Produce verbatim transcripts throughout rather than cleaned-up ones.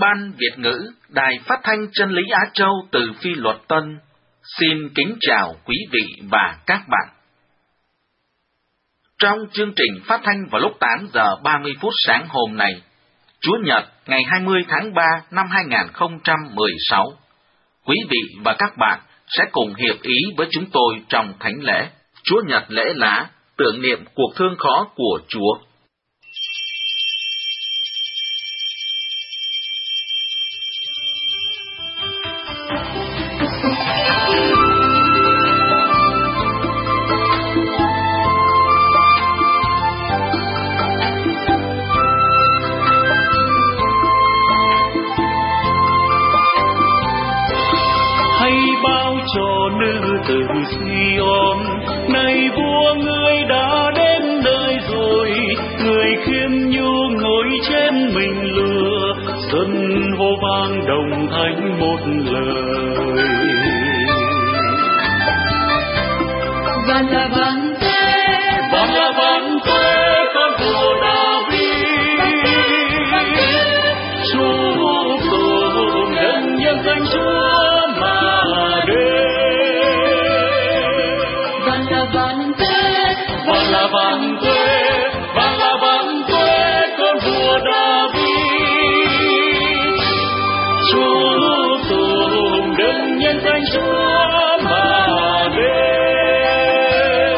Ban Việt ngữ, Đài Phát thanh Chân lý Á Châu từ Phi Luật Tân, xin kính chào quý vị và các bạn. Trong chương trình phát thanh vào lúc tám giờ ba mươi phút sáng hôm nay, Chủ nhật ngày hai mươi tháng ba năm hai nghìn không trăm mười sáu, quý vị và các bạn sẽ cùng hiệp ý với chúng tôi trong thánh lễ Chúa Nhật lễ lá, tưởng niệm cuộc thương khó của Chúa. Cho nữ từ Sion, này vua ngươi đã đến nơi rồi, người khiêm nhu ngồi trên mình lừa, dân hô vang đồng thanh một lời. Vâng là vâng tê, vâng là vâng tê, con vua David, chúc tụng đấng nhân danh Chúa. Vang quê, vang là vang quê, con vua David, chúc tụng đấng nhân danh Chúa mà đến.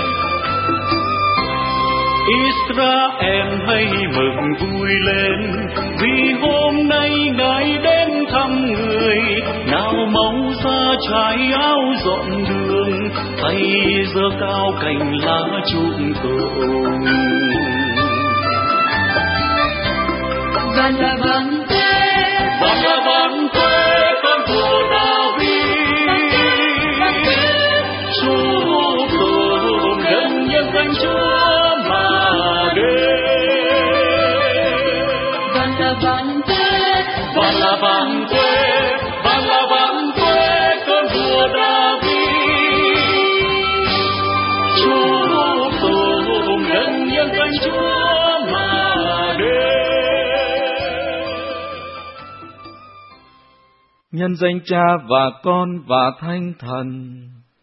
Israel hãy mừng vui lên, vì hôm nay Ngài đến thăm người, nào mong ra trái áo dọn đường, tay giơ cao cành lá chúc tụng. Vâng là vâng quê, vâng là vâng quê, con vua David, chúc tụng đấng nhân danh Chúa mà đến. Vâng là vâng quê, vâng là vâng quê, vâng là vâng quê, con vua David, Chúa mà đến. Nhân danh Cha và Con và Thánh Thần.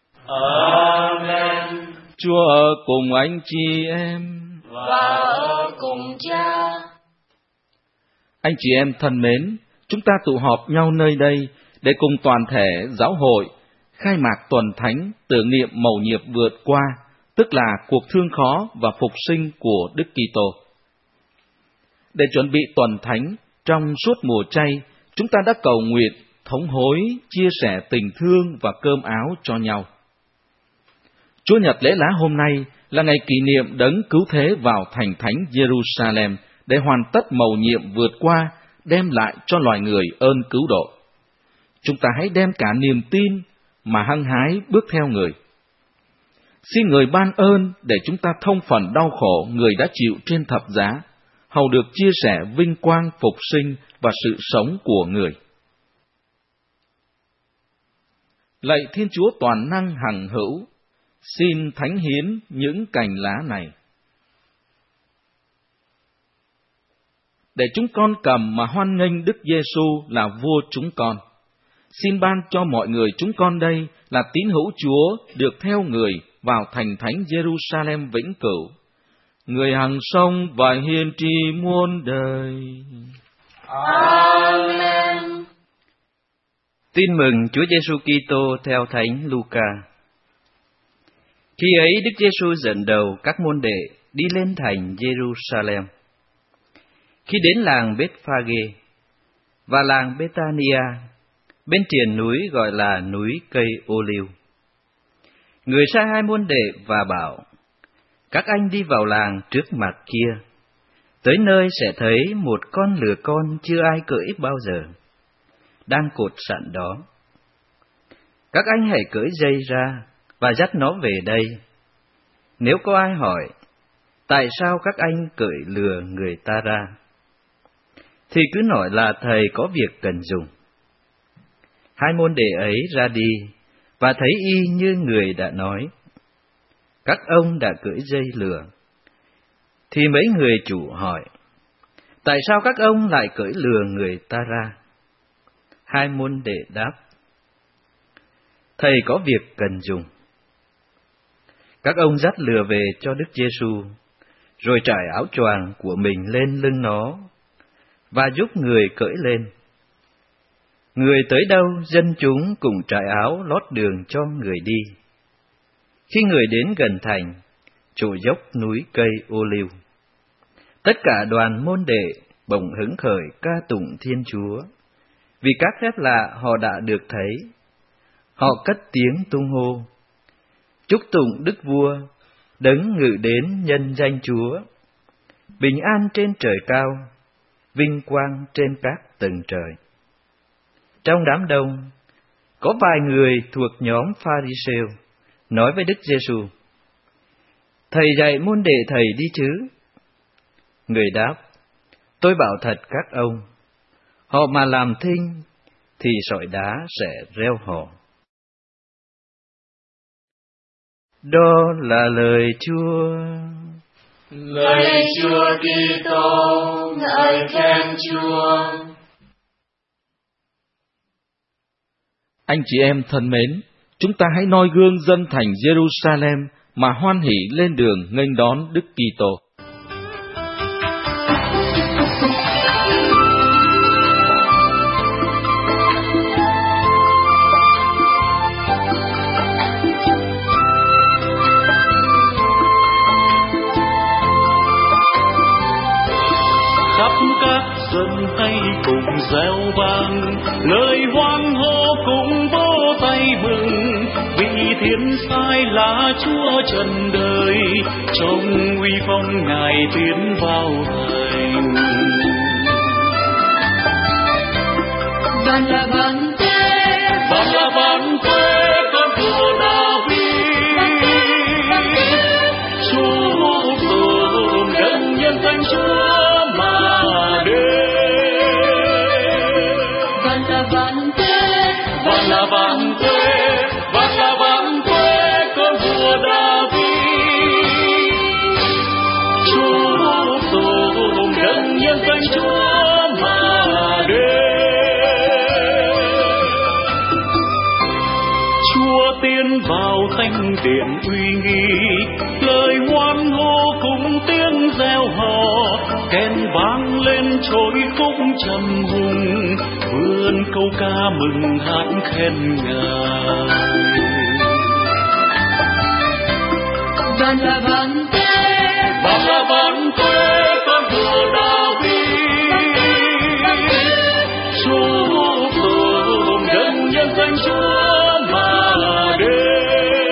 Amen. Chúa ở cùng anh chị em và ở cùng Cha. Anh chị em thân mến, chúng ta tụ họp nhau nơi đây để cùng toàn thể giáo hội khai mạc tuần thánh tưởng niệm mầu nhiệm vượt qua, tức là cuộc thương khó và phục sinh của Đức Kitô. Để chuẩn bị tuần thánh, trong suốt mùa chay, chúng ta đã cầu nguyện, thống hối, chia sẻ tình thương và cơm áo cho nhau. Chúa Nhật lễ lá hôm nay là ngày kỷ niệm đấng cứu thế vào thành thánh Jerusalem để hoàn tất mầu nhiệm vượt qua, đem lại cho loài người ơn cứu độ. Chúng ta hãy đem cả niềm tin mà hăng hái bước theo người. Xin người ban ơn để chúng ta thông phần đau khổ người đã chịu trên thập giá, hầu được chia sẻ vinh quang phục sinh và sự sống của người. Lạy Thiên Chúa toàn năng hằng hữu, xin thánh hiến những cành lá này, để chúng con cầm mà hoan nghênh Đức Giêsu là vua chúng con. Xin ban cho mọi người chúng con đây là tín hữu Chúa được theo người vào thành thánh Jerusalem vĩnh cửu, người hằng sống và hiền tri muôn đời. Amen. Tin mừng Chúa Giêsu Kitô theo Thánh Luca. Khi ấy Đức Giêsu dẫn đầu các môn đệ đi lên thành Jerusalem. Khi đến làng Bethphage và làng Bethania, bên triền núi gọi là núi cây ô liu, người sai hai môn đệ và bảo: các anh đi vào làng trước mặt kia, tới nơi sẽ thấy một con lừa con chưa ai cưỡi bao giờ, đang cột sẵn đó. Các anh hãy cưỡi dây ra và dắt nó về đây. Nếu có ai hỏi, tại sao các anh cưỡi lừa người ta ra, thì cứ nói là thầy có việc cần dùng. Hai môn đệ ấy ra đi, và thấy y như người đã nói. Các ông đã cưỡi dây lừa. Thì mấy người chủ hỏi, Tại sao các ông lại cưỡi lừa người ta ra? Hai môn đệ đáp: Thầy có việc cần dùng. Các ông dắt lừa về cho Đức Giêsu, rồi trải áo choàng của mình lên lưng nó, và giúp người cưỡi lên. Người tới đâu, dân chúng cùng trải áo lót đường cho người đi. Khi người đến gần thành, chỗ dốc núi cây ô liu, tất cả đoàn môn đệ bỗng hứng khởi ca tụng Thiên Chúa, vì các phép lạ họ đã được thấy. Họ cất tiếng tung hô: Chúc tụng Đức Vua, đấng ngự đến nhân danh Chúa. Bình an trên trời cao, vinh quang trên các tầng trời. Trong đám đông, có vài người thuộc nhóm Pha-ri-sêu nói với Đức Giêsu: Thầy dạy môn đệ thầy đi chứ? Người đáp: Tôi bảo thật các ông, họ mà làm thinh thì sỏi đá sẽ reo hò. Đó là lời Chúa. Lạy Chúa Kitô, ngợi khen Chúa. Anh chị em thân mến, chúng ta hãy noi gương dân thành Jerusalem mà hoan hỉ lên đường nghênh đón Đức Kitô. Dân hãy cùng reo vang lời hoan hô, cùng vỗ tay mừng, vì thiên sai là Chúa trần đời, trong uy phong Ngài tiến vào thành. Vâng là vâng thế, vâng là vâng thế, con vua David. Chúa tồn đấng nhân danh Chúa. Vang quê, vang là vang quê, con vua David. Chúa tồn đấng nhân danh Chúa mà đến. Chúa tiến vào thánh điện uy nghi, lời hoan hô cùng tiếng reo hò, kèn vang lên trôi khúc trầm hùng, vươn câu ca mừng hát khen Ngài. Vâng là vâng thế, vâng là vâng thế, con vua David. Chúa tồn đấng nhân danh Chúa mà đến.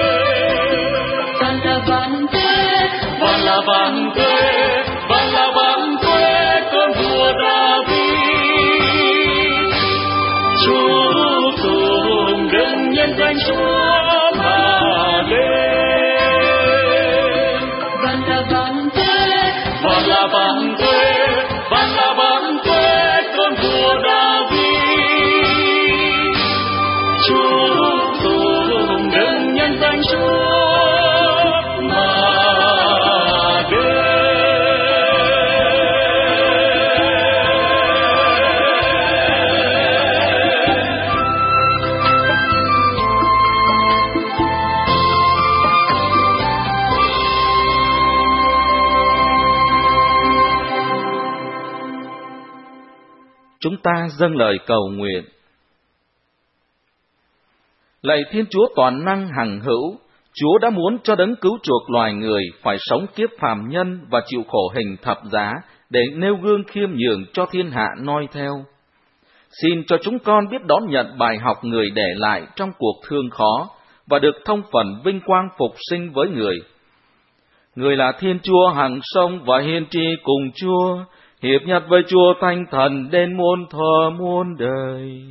Vâng là vâng thế, vâng là vâng thế, vâng là vâng thế, con vua David. Chúa tồn đấng nhân danh Chúa mà đến. vâng là vâng thế, vâng là vâng thế, vâng là vâng thế, con vua David. Chúa tồn đấng nhân danh Chúa mà đến. Chúng ta dâng lời cầu nguyện. Lạy Thiên Chúa toàn năng hằng hữu, Chúa đã muốn cho đấng cứu chuộc loài người phải sống kiếp phàm nhân và chịu khổ hình thập giá để nêu gương khiêm nhường cho thiên hạ noi theo. Xin cho chúng con biết đón nhận bài học người để lại trong cuộc thương khó và được thông phần vinh quang phục sinh với người. Người là Thiên Chúa hằng sống và hiền tri cùng Chúa, hiệp nhất với Chúa Thánh Thần đến muôn thuở muôn đời.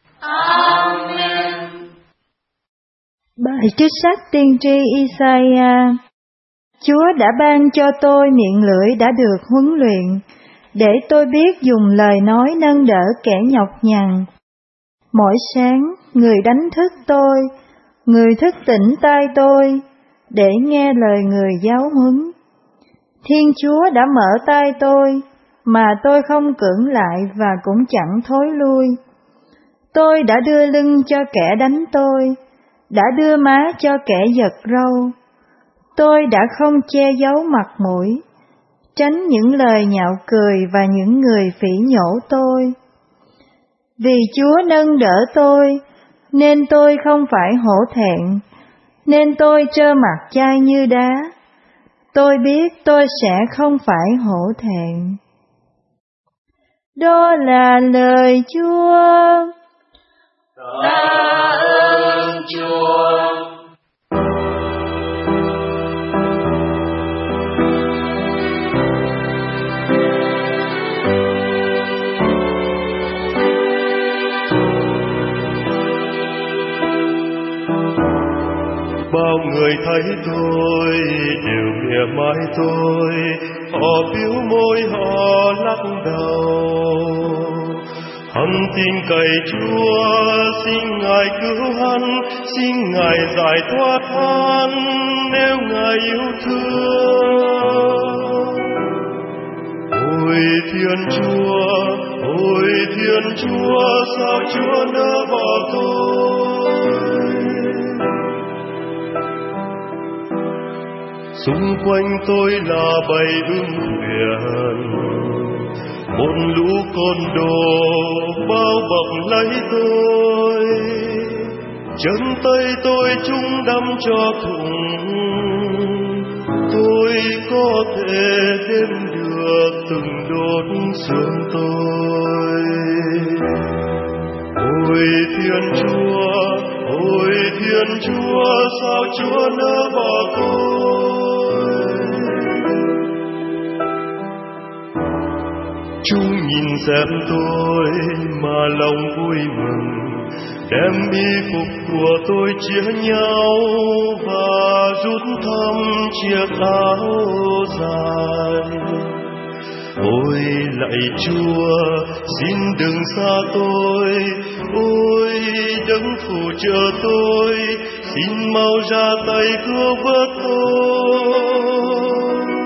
Amen. Bài trích sách tiên tri Isaiah. Chúa đã ban cho tôi miệng lưỡi đã được huấn luyện, để tôi biết dùng lời nói nâng đỡ kẻ nhọc nhằn. Mỗi sáng, người đánh thức tôi, người thức tỉnh tai tôi, để nghe lời người giáo huấn. Thiên Chúa đã mở tai tôi, mà tôi không cưỡng lại và cũng chẳng thối lui. Tôi đã đưa lưng cho kẻ đánh tôi, đã đưa má cho kẻ giật râu. Tôi đã không che giấu mặt mũi, tránh những lời nhạo cười và những người phỉ nhổ tôi. Vì Chúa nâng đỡ tôi, nên tôi không phải hổ thẹn, nên tôi trơ mặt chai như đá. Tôi biết tôi sẽ không phải hổ thẹn. Đó là lời Chúa. Tạ ơn Chúa. Bao người thấy tôi đều mỉa mai tôi, họ bĩu môi họ lắc đầu. Hằng tin cậy Chúa, xin Ngài cứu hắn, xin Ngài giải thoát hắn nếu Ngài yêu thương. Ôi Thiên Chúa, ôi Thiên Chúa, sao Chúa nỡ bỏ tôi? Xung quanh tôi là bầy ưng huyền, một lũ côn đồ bao bọc lấy tôi. Chân tay tôi chúng đâm cho thủng, tôi có thể đếm được từng đốt xương tôi. Ôi Thiên Chúa, ôi Thiên Chúa, sao Chúa nỡ bỏ tôi? Chúng nhìn xem tôi mà lòng vui mừng, đem y phục của tôi chia nhau và rút thăm chiếc áo dài. Ôi lạy Chúa, xin đừng xa tôi, ôi đấng phù trợ tôi, xin mau ra tay cứu vớt tôi.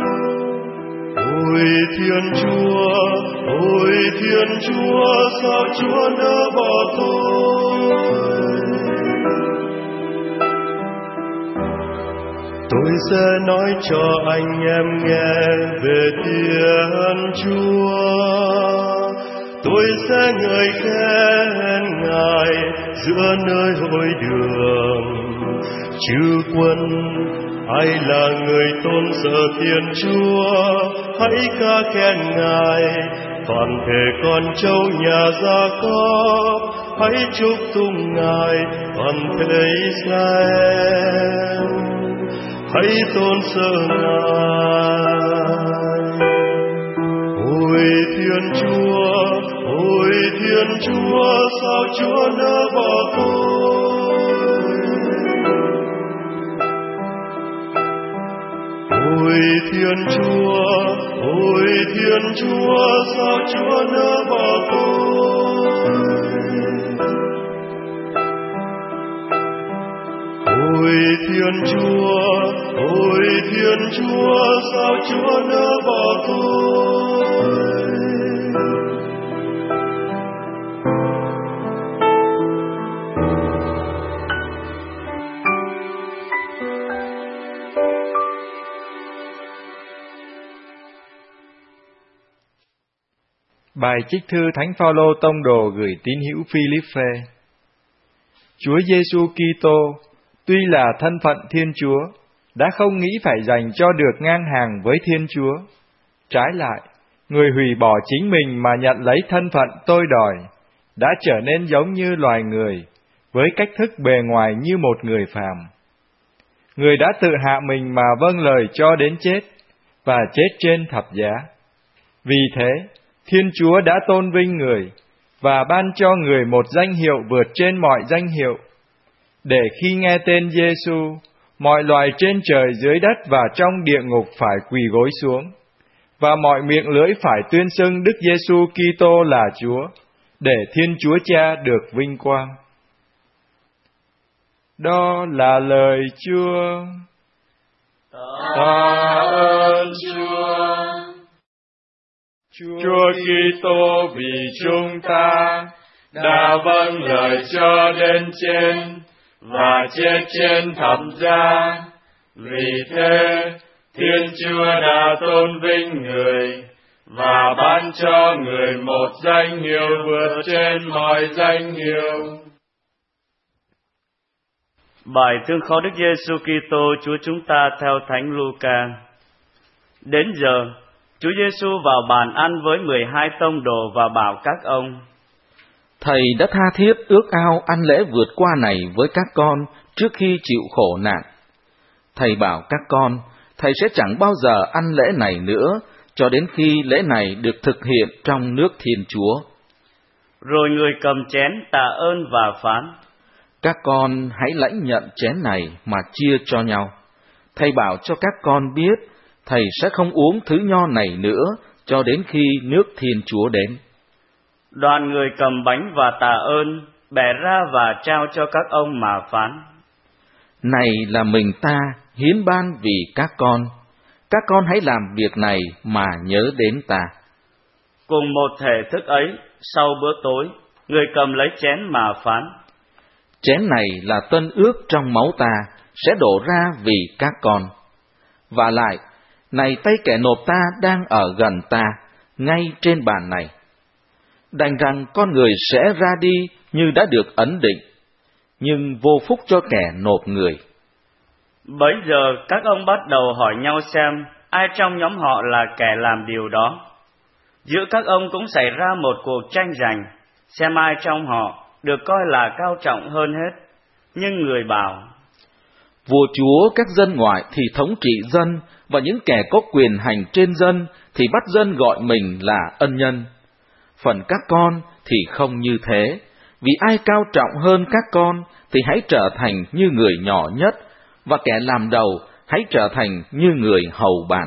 Ôi Thiên Chúa, ôi Thiên Chúa, sao Chúa nỡ bỏ tôi? Tôi sẽ nói cho anh em nghe về Thiên Chúa. Tôi sẽ ngợi khen Ngài giữa nơi hội đường. Chư quân, ai là người tôn sợ Thiên Chúa, hãy ca khen Ngài. Toàn thể con trâu nhà Gia-cốp, hãy chúc tụng Ngài. Toàn thể Israel, hãy tôn sợ Ngài. Ôi Thiên Chúa, ôi Thiên Chúa, sao Chúa nỡ bỏ tôi? Ôi Thiên Chúa, ôi Thiên Chúa, sao Chúa nỡ bỏ tôi? Ôi Thiên Chúa, ôi Thiên Chúa, sao Chúa nỡ bỏ tôi? Bài trích thư Thánh Phaolô tông đồ gửi tín hữu Philippe. Chúa Giêsu Kitô tuy là thân phận Thiên Chúa, đã không nghĩ phải dành cho được ngang hàng với Thiên Chúa. Trái lại, người hủy bỏ chính mình mà nhận lấy thân phận tôi đòi, đã trở nên giống như loài người, với cách thức bề ngoài như một người phàm. Người đã tự hạ mình mà vâng lời cho đến chết, và chết trên thập giá. Vì thế, Thiên Chúa đã tôn vinh người, và ban cho người một danh hiệu vượt trên mọi danh hiệu, để khi nghe tên Giêsu, mọi loài trên trời dưới đất và trong địa ngục phải quỳ gối xuống, và mọi miệng lưỡi phải tuyên xưng Đức Giêsu Kitô là Chúa, để Thiên Chúa Cha được vinh quang. Đó là lời Chúa. Tạ ơn Chúa. Chúa Kitô vì chúng ta đã vâng lời cho đến trên và chết trên thập giá. Vì thế, Thiên Chúa đã tôn vinh người và ban cho người một danh hiệu vượt trên mọi danh hiệu. Bài thương khó Đức Giêsu Kitô Chúa chúng ta theo Thánh Luca. Đến giờ, Chúa Giêsu vào bàn ăn với mười hai tông đồ và bảo các ông: Thầy đã tha thiết ước ao ăn lễ vượt qua này với các con trước khi chịu khổ nạn. Thầy bảo các con, thầy sẽ chẳng bao giờ ăn lễ này nữa, cho đến khi lễ này được thực hiện trong nước Thiên Chúa. Rồi người cầm chén tạ ơn và phán: Các con hãy lãnh nhận chén này mà chia cho nhau. Thầy bảo cho các con biết, thầy sẽ không uống thứ nho này nữa, cho đến khi nước Thiên Chúa đến. Đoàn người cầm bánh và tạ ơn, bẻ ra và trao cho các ông mà phán: Này là mình ta hiến ban vì các con. Các con hãy làm việc này mà nhớ đến ta. Cùng một thể thức ấy, sau bữa tối, người cầm lấy chén mà phán: Chén này là tân ước trong máu ta, sẽ đổ ra vì các con. Và lại, này tay kẻ nộp ta đang ở gần ta, ngay trên bàn này. Đành rằng con người sẽ ra đi như đã được ấn định, nhưng vô phúc cho kẻ nộp người. Bấy giờ các ông bắt đầu hỏi nhau xem ai trong nhóm họ là kẻ làm điều đó. Giữa các ông cũng xảy ra một cuộc tranh giành, xem ai trong họ được coi là cao trọng hơn hết. Nhưng người bảo: Vua chúa các dân ngoại thì thống trị dân, và những kẻ có quyền hành trên dân thì bắt dân gọi mình là ân nhân. Phần các con thì không như thế, vì ai cao trọng hơn các con thì hãy trở thành như người nhỏ nhất, và kẻ làm đầu hãy trở thành như người hầu bàn.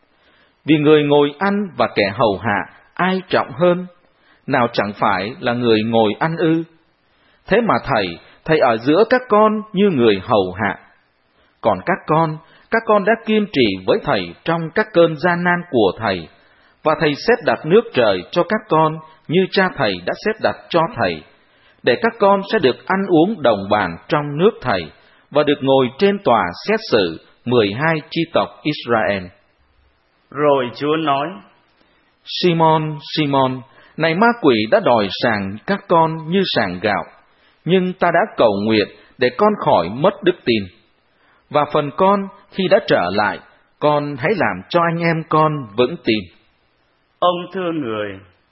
Vì người ngồi ăn và kẻ hầu hạ ai trọng hơn? Nào chẳng phải là người ngồi ăn ư? Thế mà thầy, thầy ở giữa các con như người hầu hạ. Còn các con, các con đã kiên trì với thầy trong các cơn gian nan của thầy, và thầy xếp đặt nước trời cho các con như cha thầy đã xếp đặt cho thầy, để các con sẽ được ăn uống đồng bàn trong nước thầy, và được ngồi trên tòa xét xử mười hai chi tộc Israel. Rồi Chúa nói: Simon, Simon, này ma quỷ đã đòi sàng các con như sàng gạo, nhưng ta đã cầu nguyện để con khỏi mất đức tin. Và phần con, khi đã trở lại, con hãy làm cho anh em con vững tin. Ông thưa người: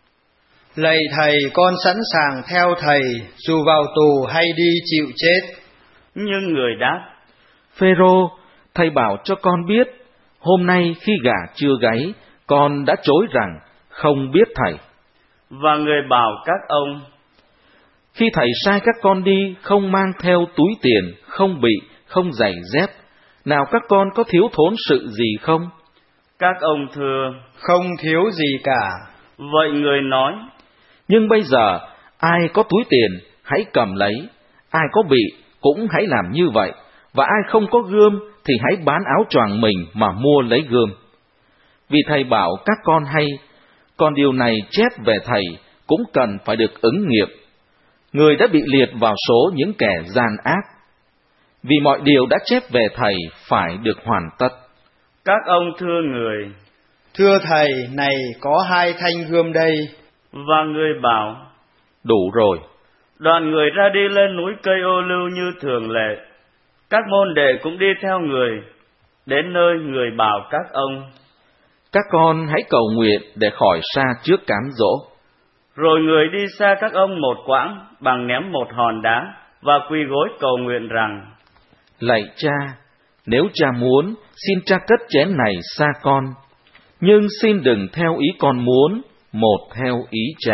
Lạy thầy, con sẵn sàng theo thầy, dù vào tù hay đi chịu chết. Nhưng người đáp: Phêrô, thầy bảo cho con biết, hôm nay khi gà chưa gáy, con đã chối rằng không biết thầy. Và người bảo các ông: Khi thầy sai các con đi, không mang theo túi tiền, không bị, không giày dép, nào các con có thiếu thốn sự gì không? Các ông thưa: Không thiếu gì cả. Vậy người nói: Nhưng bây giờ, ai có túi tiền, hãy cầm lấy, ai có bị, cũng hãy làm như vậy, và ai không có gươm, thì hãy bán áo choàng mình mà mua lấy gươm. Vì thầy bảo các con hay, còn điều này chép về thầy cũng cần phải được ứng nghiệm. Người đã bị liệt vào số những kẻ gian ác, vì mọi điều đã chép về thầy phải được hoàn tất. Các ông thưa người: Thưa thầy, này có hai thanh gươm đây. Và người bảo: Đủ rồi. Đoàn người ra đi lên núi Cây Ô Lưu như thường lệ. Các môn đệ cũng đi theo người. Đến nơi người bảo các ông: Các con hãy cầu nguyện để khỏi xa trước cám dỗ. Rồi người đi xa các ông một quãng, bằng ném một hòn đá, và quỳ gối cầu nguyện rằng: Lạy cha, nếu cha muốn, xin cha cất chén này xa con, nhưng xin đừng theo ý con muốn, một theo ý cha.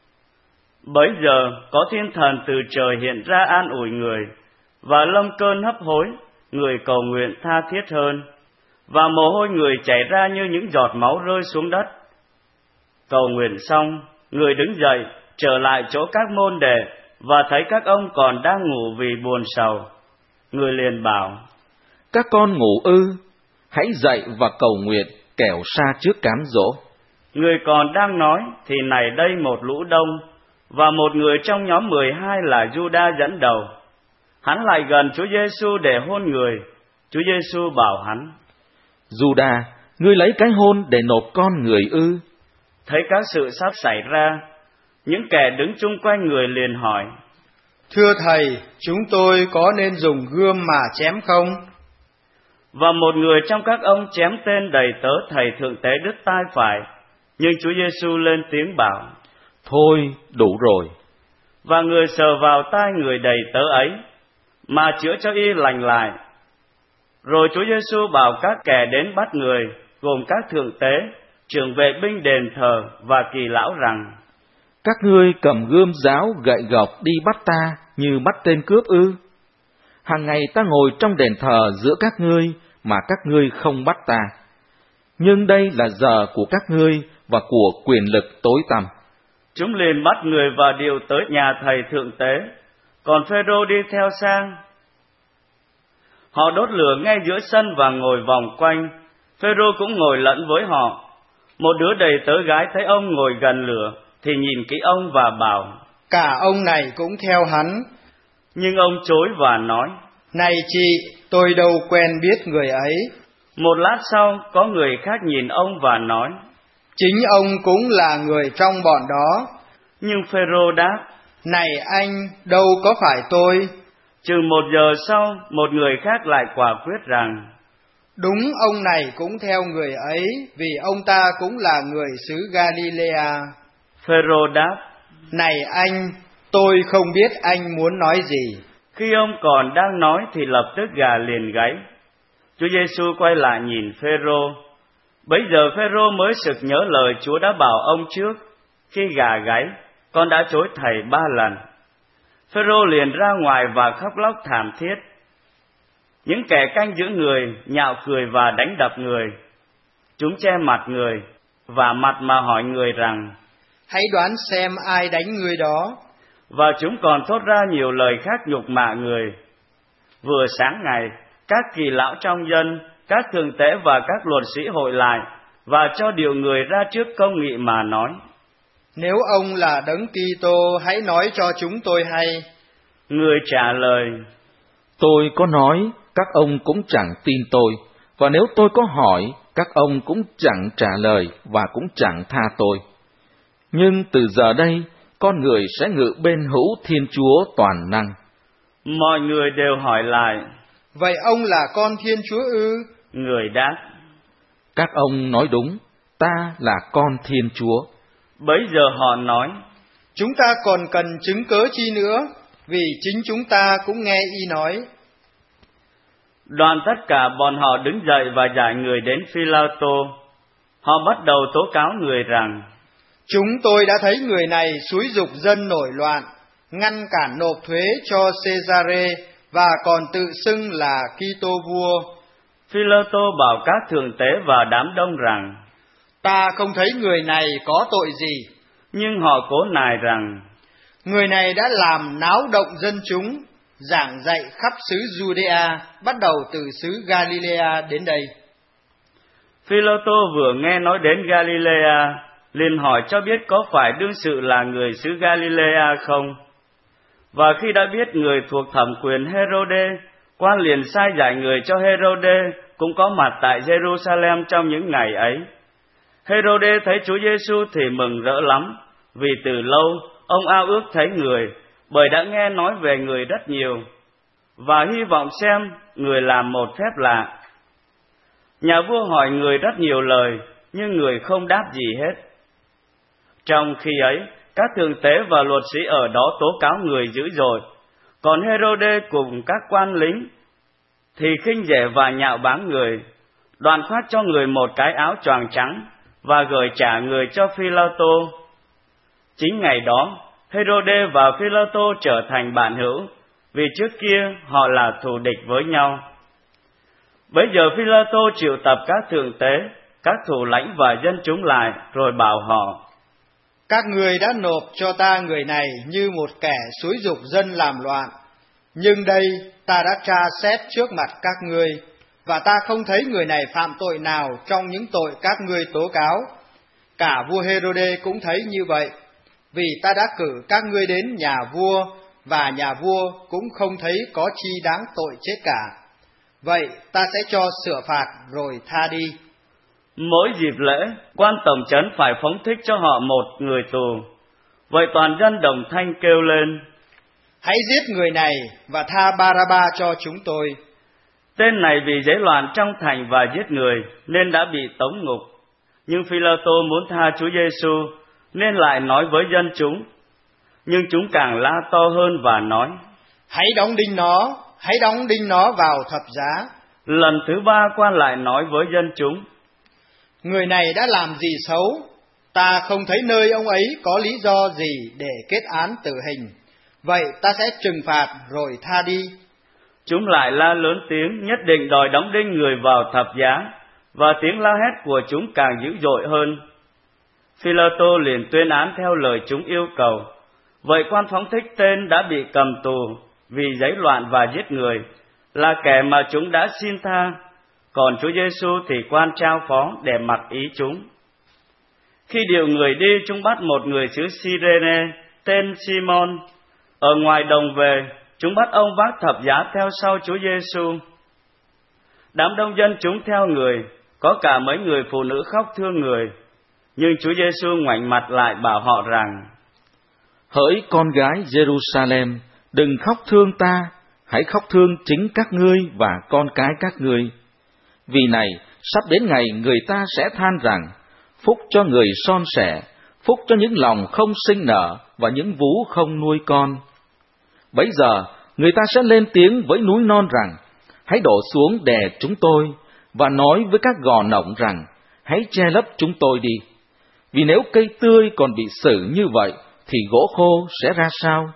Bấy giờ có thiên thần từ trời hiện ra an ủi người, và lâm cơn hấp hối, người cầu nguyện tha thiết hơn, và mồ hôi người chảy ra như những giọt máu rơi xuống đất. Cầu nguyện xong, người đứng dậy, trở lại chỗ các môn đệ, và thấy các ông còn đang ngủ vì buồn sầu. Người liền bảo: Các con ngủ ư? Hãy dậy và cầu nguyện, kẻo xa trước cám dỗ. Người còn đang nói thì này đây một lũ đông, và một người trong nhóm mười hai là Juda dẫn đầu. Hắn lại gần Chúa Giêsu để hôn người. Chúa Giêsu bảo hắn: Juda, ngươi lấy cái hôn để nộp con người ư? Thấy các sự sắp xảy ra, những kẻ đứng chung quanh người liền hỏi: Thưa Thầy, chúng tôi có nên dùng gươm mà chém không? Và một người trong các ông chém tên đầy tớ thầy thượng tế đứt tai phải, nhưng Chúa Giêsu lên tiếng bảo: Thôi, đủ rồi. Và người sờ vào tai người đầy tớ ấy, mà chữa cho y lành lại. Rồi Chúa Giêsu bảo các kẻ đến bắt người, gồm các thượng tế, trưởng vệ binh đền thờ và kỳ lão rằng: Các ngươi cầm gươm giáo gậy gộc đi bắt ta như bắt tên cướp ư? Hàng ngày ta ngồi trong đền thờ giữa các ngươi mà các ngươi không bắt ta. Nhưng đây là giờ của các ngươi và của quyền lực tối tăm. Chúng liền bắt người và điều tới nhà thầy thượng tế, còn Phêrô đi theo sang. Họ đốt lửa ngay giữa sân và ngồi vòng quanh. Phêrô cũng ngồi lẫn với họ. Một đứa đầy tớ gái thấy ông ngồi gần lửa thì nhìn kỹ ông và bảo: Cả ông này cũng theo hắn. Nhưng ông chối và nói: Này chị, tôi đâu quen biết người ấy. Một lát sau, có người khác nhìn ông và nói: Chính ông cũng là người trong bọn đó. Nhưng Phêrô đáp: Này anh, đâu có phải tôi. Chừng một giờ sau, một người khác lại quả quyết rằng: Đúng, ông này cũng theo người ấy, vì ông ta cũng là người xứ Galilea. Phêrô đáp: Này anh, tôi không biết anh muốn nói gì. Khi ông còn đang nói thì lập tức gà liền gáy. Chúa Giêsu quay lại nhìn Phêrô. Bấy giờ Phêrô mới sực nhớ lời Chúa đã bảo ông trước: Khi gà gáy, con đã chối thầy ba lần. Phêrô liền ra ngoài và khóc lóc thảm thiết. Những kẻ canh giữ người nhạo cười và đánh đập người. Chúng che mặt người và mặt mà hỏi người rằng: Hãy đoán xem ai đánh người đó. Và chúng còn thốt ra nhiều lời khác nhục mạ người. Vừa sáng ngày, các kỳ lão trong dân, các thượng tế và các luật sĩ hội lại và cho điều người ra trước công nghị mà nói: Nếu ông là Đấng Kitô, hãy nói cho chúng tôi hay. Người trả lời: Tôi có nói, các ông cũng chẳng tin tôi, và nếu tôi có hỏi, các ông cũng chẳng trả lời và cũng chẳng tha tôi. Nhưng từ giờ đây, con người sẽ ngự bên hữu Thiên Chúa toàn năng. Mọi người đều hỏi lại: Vậy ông là con Thiên Chúa ư? Người đáp: Các ông nói đúng, ta là con Thiên Chúa. Bấy giờ họ nói: Chúng ta còn cần chứng cớ chi nữa, vì chính chúng ta cũng nghe y nói. Đoàn tất cả bọn họ đứng dậy và giải người đến Phi-la-tô. Họ bắt đầu tố cáo người rằng: Chúng tôi đã thấy người này xúi giục dân nổi loạn, ngăn cản nộp thuế cho Cê-sa-rê và còn tự xưng là Kitô vua. Phi-la-tô bảo các thượng tế và đám đông rằng: Ta không thấy người này có tội gì. Nhưng họ cố nài rằng: Người này đã làm náo động dân chúng, giảng dạy khắp xứ Giu-đê-a, bắt đầu từ xứ Galilea đến đây. Phi-la-tô vừa nghe nói đến Galilea, liền hỏi cho biết có phải đương sự là người xứ Galilea không. Và khi đã biết người thuộc thẩm quyền Hê-rô-đê, quan liền sai giải người cho Hê-rô-đê cũng có mặt tại Giê-ru-sa-lem trong những ngày ấy. Hê-rô-đê thấy Chúa Giêsu thì mừng rỡ lắm, vì từ lâu ông ao ước thấy người, bởi đã nghe nói về người rất nhiều, và hy vọng xem người làm một phép lạ. Nhà vua hỏi người rất nhiều lời, nhưng người không đáp gì hết. Trong khi ấy, các thượng tế và luật sĩ ở đó tố cáo người dữ dội, còn Hê-rô-đê cùng các quan lính thì khinh rẻ và nhạo báng người, đoạn khoát cho người một cái áo choàng trắng và gửi trả người cho Phi-la-tô. Chính ngày đó, Hê-rô-đê và Phi-la-tô trở thành bạn hữu, vì trước kia họ là thù địch với nhau. Bấy giờ Phi-la-tô triệu tập các thượng tế, các thủ lãnh và dân chúng lại, rồi bảo họ: Các người đã nộp cho ta người này như một kẻ xúi giục dân làm loạn. Nhưng đây ta đã tra xét trước mặt các ngươi, và ta không thấy người này phạm tội nào trong những tội các ngươi tố cáo. Cả vua Hêrôđê cũng thấy như vậy, vì ta đã cử các ngươi đến nhà vua, và nhà vua cũng không thấy có chi đáng tội chết cả. Vậy ta sẽ cho sửa phạt rồi tha đi. Mỗi dịp lễ, quan tổng trấn phải phóng thích cho họ một người tù. Vậy toàn dân đồng thanh kêu lên: Hãy giết người này và tha Ba-ra-ba cho chúng tôi. Tên này vì giấy loạn trong thành và giết người nên đã bị tống ngục. Nhưng Phi-lơ-tô muốn tha Chúa Giêsu nên lại nói với dân chúng. Nhưng chúng càng la to hơn và nói: Hãy đóng đinh nó, hãy đóng đinh nó vào thập giá. Lần thứ ba quan lại nói với dân chúng: Người này đã làm gì xấu? Ta không thấy nơi ông ấy có lý do gì để kết án tử hình. Vậy ta sẽ trừng phạt rồi tha đi. Chúng lại la lớn tiếng, nhất định đòi đóng đinh người vào thập giá, và tiếng la hét của chúng càng dữ dội hơn. Phi-lơ-tô liền tuyên án theo lời chúng yêu cầu. Vậy quan phóng thích tên đã bị cầm tù vì giấy loạn và giết người, là kẻ mà chúng đã xin tha, còn Chúa Giêsu thì quan trao phó để mặc ý chúng. Khi điều người đi, chúng bắt một người xứ Cyrene tên Simon. Ở ngoài đồng về, chúng bắt ông vác thập giá theo sau Chúa Giêsu. Đám đông dân chúng theo người, có cả mấy người phụ nữ khóc thương người. Nhưng Chúa Giêsu ngoảnh mặt lại bảo họ rằng: Hỡi con gái Jerusalem, đừng khóc thương ta, hãy khóc thương chính các ngươi và con cái các ngươi. Vì này, sắp đến ngày người ta sẽ than rằng: Phúc cho người son sẻ, phúc cho những lòng không sinh nở và những vú không nuôi con. Bấy giờ, người ta sẽ lên tiếng với núi non rằng: Hãy đổ xuống đè chúng tôi, và nói với các gò nọng rằng: Hãy che lấp chúng tôi đi. Vì nếu cây tươi còn bị xử như vậy, thì gỗ khô sẽ ra sao?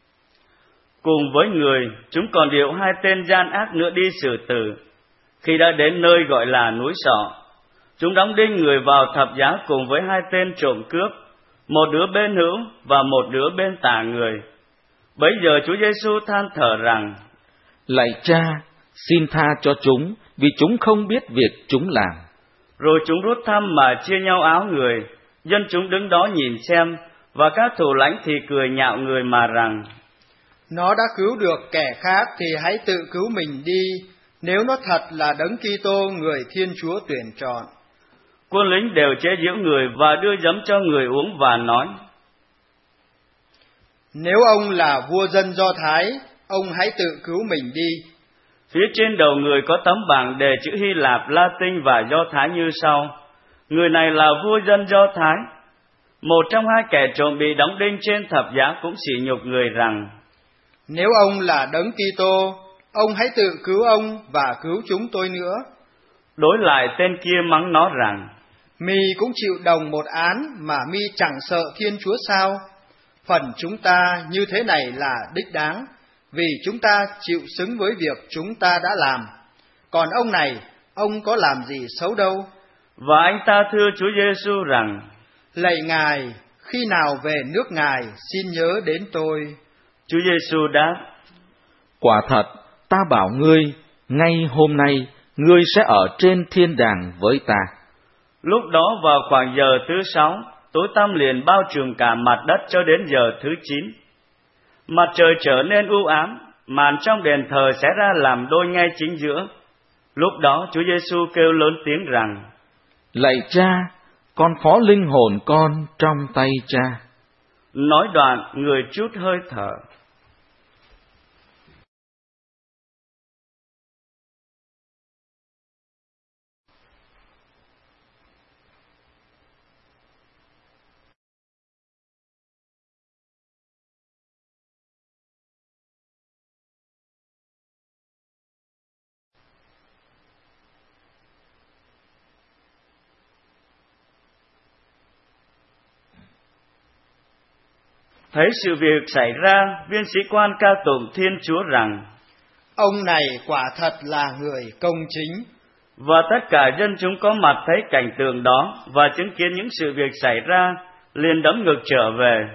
Cùng với người, chúng còn điều hai tên gian ác nữa đi xử tử. Khi đã đến nơi gọi là núi Sọ, chúng đóng đinh người vào thập giá cùng với hai tên trộm cướp, một đứa bên hữu và một đứa bên tả người. Bấy giờ Chúa Giêsu than thở rằng: Lạy Cha, xin tha cho chúng, vì chúng không biết việc chúng làm. Rồi chúng rút thăm mà chia nhau áo người. Dân chúng đứng đó nhìn xem, và các thủ lãnh thì cười nhạo người mà rằng: Nó đã cứu được kẻ khác thì hãy tự cứu mình đi, nếu nó thật là Đấng Kitô người Thiên Chúa tuyển chọn. Quân lính đều chế giễu người và đưa giấm cho người uống và nói: Nếu ông là vua dân Do Thái, ông hãy tự cứu mình đi. Phía trên đầu người có tấm bảng đề chữ Hy Lạp, Latin và Do Thái như sau: Người này là vua dân Do Thái. Một trong hai kẻ trộm bị đóng đinh trên thập giá cũng sỉ nhục người rằng: Nếu ông là Đấng Kitô, ông hãy tự cứu ông và cứu chúng tôi nữa. Đối lại tên kia mắng nó rằng: Mi cũng chịu đồng một án mà mi chẳng sợ Thiên Chúa sao? Phần chúng ta như thế này là đích đáng, vì chúng ta chịu xứng với việc chúng ta đã làm. Còn ông này, ông có làm gì xấu đâu. Và anh ta thưa Chúa Giêsu rằng: Lạy Ngài, khi nào về nước Ngài, xin nhớ đến tôi. Chúa Giêsu đáp: Quả thật, ta bảo ngươi, ngay hôm nay, ngươi sẽ ở trên thiên đàng với ta. Lúc đó vào khoảng giờ thứ sáu, tối tăm liền bao trùm cả mặt đất cho đến giờ thứ chín. Mặt trời trở nên u ám, màn trong đền thờ xé ra làm đôi ngay chính giữa. Lúc đó Chúa Giêsu kêu lớn tiếng rằng: Lạy Cha, con phó linh hồn con trong tay Cha. Nói đoạn, người trút hơi thở. Thấy sự việc xảy ra, viên sĩ quan ca tụng Thiên Chúa rằng: Ông này quả thật là người công chính. Và tất cả dân chúng có mặt thấy cảnh tượng đó và chứng kiến những sự việc xảy ra, liền đấm ngực trở về.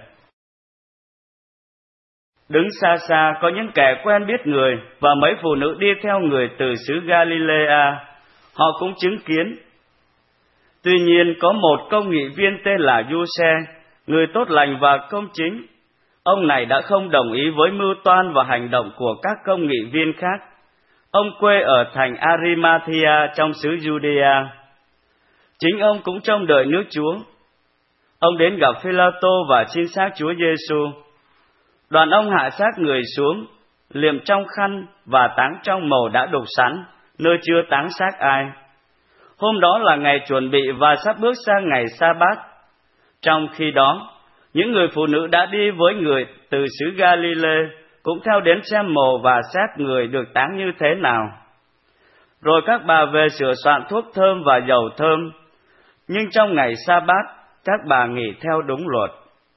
Đứng xa xa có những kẻ quen biết người và mấy phụ nữ đi theo người từ xứ Galilea. Họ cũng chứng kiến. Tuy nhiên có một công nghị viên tên là Giuse, người tốt lành và công chính. Ông này đã không đồng ý với mưu toan và hành động của các công nghị viên khác. Ông quê ở thành Arimathea trong xứ Judea. Chính ông cũng trông đợi nước Chúa. Ông đến gặp Phi-la-tô và xin xác Chúa Giêsu. Đoàn ông hạ xác người xuống, liệm trong khăn và táng trong mồ đã đục sẵn, nơi chưa táng xác ai. Hôm đó là ngày chuẩn bị và sắp bước sang ngày sa-bát. Trong khi đó, những người phụ nữ đã đi với người từ xứ Ga-li-lê cũng theo đến xem mồ và xác người được táng như thế nào. Rồi các bà về sửa soạn thuốc thơm và dầu thơm, nhưng trong ngày sa-bát, các bà nghỉ theo đúng luật.